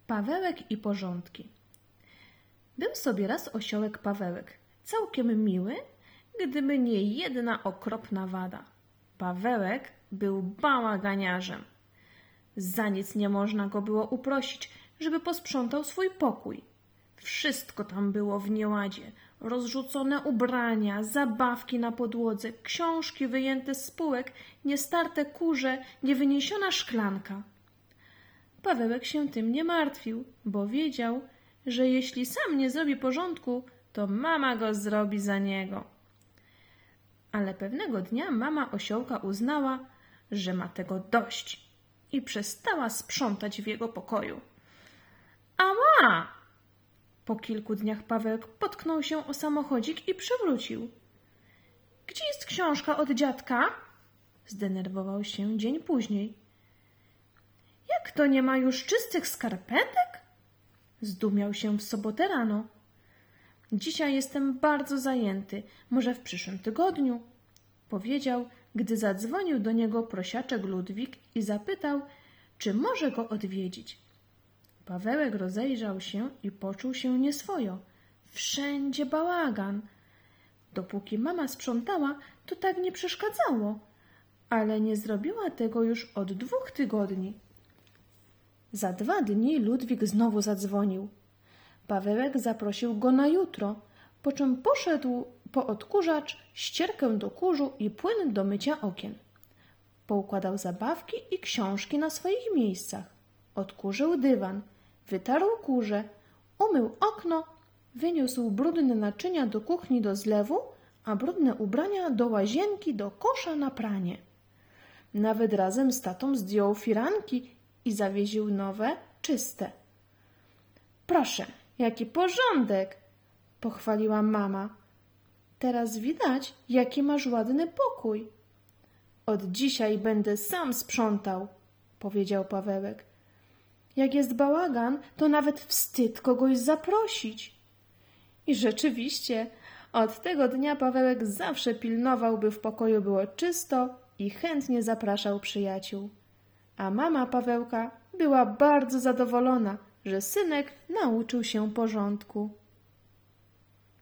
Pawełek i porządki. Był sobie raz osiołek Pawełek, całkiem miły, gdyby nie jedna okropna wada. Pawełek był bałaganiarzem. Za nic nie można go było uprosić, żeby posprzątał swój pokój. Wszystko tam było w nieładzie. Rozrzucone ubrania, zabawki na podłodze, książki wyjęte z półek, niestarte kurze, niewyniesiona szklanka. Pawełek się tym nie martwił, bo wiedział, że jeśli sam nie zrobi porządku, to mama go zrobi za niego. Ale pewnego dnia mama osiołka uznała, że ma tego dość i przestała sprzątać w jego pokoju. Ała! Po kilku dniach Pawełek potknął się o samochodzik i przewrócił. Gdzie jest książka od dziadka? Zdenerwował się dzień później. Jak to nie ma już czystych skarpetek? Zdumiał się w sobotę rano. Dzisiaj jestem bardzo zajęty, może w przyszłym tygodniu, powiedział, gdy zadzwonił do niego prosiaczek Ludwik i zapytał, czy może go odwiedzić. Pawełek rozejrzał się i poczuł się nieswojo. Wszędzie bałagan. Dopóki mama sprzątała, to tak nie przeszkadzało, ale nie zrobiła tego już od 2 tygodni. Za 2 dni Ludwik znowu zadzwonił. Pawełek zaprosił go na jutro, po czym poszedł po odkurzacz, ścierkę do kurzu i płyn do mycia okien. Poukładał zabawki i książki na swoich miejscach. Odkurzył dywan, wytarł kurze, umył okno, wyniósł brudne naczynia do kuchni do zlewu, a brudne ubrania do łazienki do kosza na pranie. Nawet razem z tatą zdjął firanki i zawiesił nowe, czyste. Proszę, jaki porządek! Pochwaliła mama. Teraz widać, jaki masz ładny pokój. Od dzisiaj będę sam sprzątał, powiedział Pawełek. Jak jest bałagan, to nawet wstyd kogoś zaprosić. I rzeczywiście, od tego dnia Pawełek zawsze pilnował, by w pokoju było czysto i chętnie zapraszał przyjaciół. A mama Pawełka była bardzo zadowolona, że synek nauczył się porządku.